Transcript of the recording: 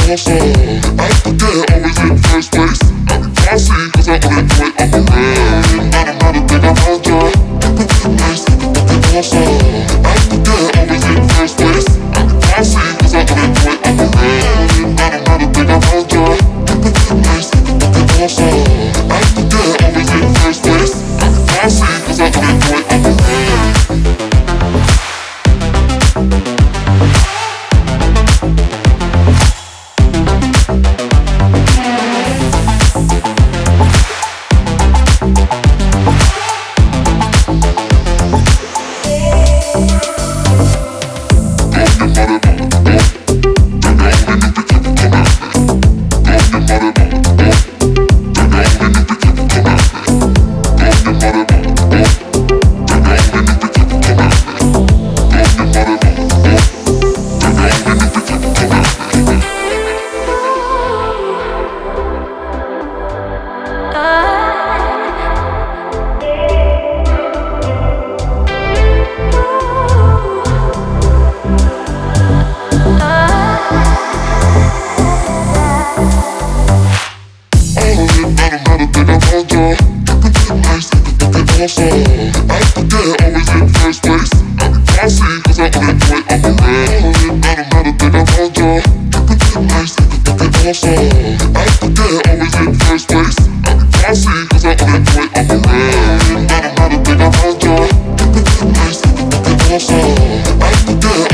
also, I forget always in first place. I be bossy cause I own it the way I'm around. I don't know the thing about ya. Nice, also, I forget always in first place. I be bossy cause I own it the way I'm around. I don't know the thing about ya. Nice, also, I forget always in first place. I be bossy cause I own it the way I'm around. Also, I forget always in first place. I be bossy cause I own it the way I'm around. I don't know the thing about ya. Nice, also, I forget always in first place. I be bossy cause I own it the way I'm around. I don't know the thing about ya. Nice, also, I forget